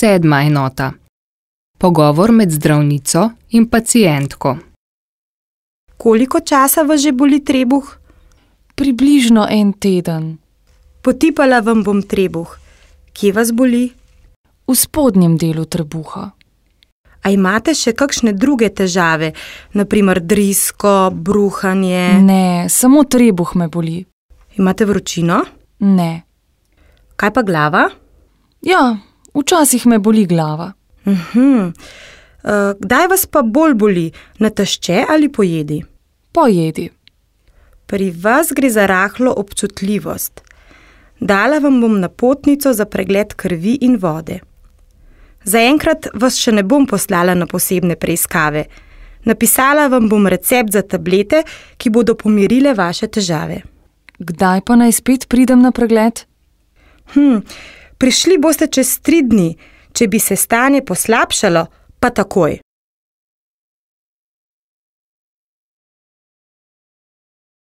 7. enota. Pogovor med zdravnico in pacientko. Koliko časa vas že boli trebuh? Približno 1 teden. Potipala vam bom trebuh. Kje vas boli? V spodnjem delu trebuha. A imate še kakšne druge težave, naprimer drisko, bruhanje? Ne, samo trebuh me boli. Imate vročino? Ne. Kaj pa glava? Ja, včasih me boli glava. Kdaj vas pa bolj boli, na tašče ali po jedi? Po jedi. Pri vas gre za rahlo občutljivost. Dala vam bom napotnico za pregled krvi in vode. Zaenkrat vas še ne bom poslala na posebne preiskave. Napisala vam bom recept za tablete, ki bodo pomirile vaše težave. Kdaj pa naj spet pridem na pregled? Prišli boste čez 3 dni, če bi se stanje poslabšalo, pa takoj.